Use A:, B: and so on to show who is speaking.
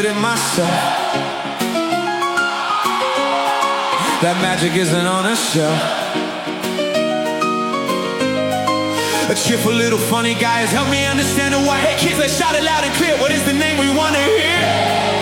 A: discovered in myself. That magic isn't on a shelf. A cheerful little funny guy has helped me understand why. Hey kids, let's shout it loud and clear. What is the name we want to hear?